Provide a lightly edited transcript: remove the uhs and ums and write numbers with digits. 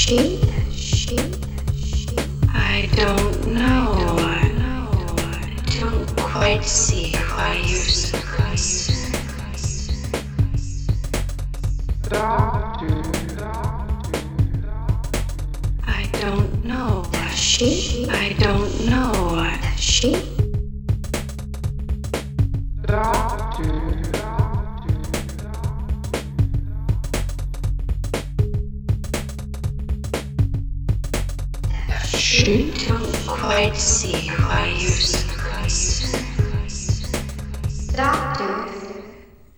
I don't know. I don't quite see why you're surprised. I don't know. I don't know. Don't quite see why you're surprised.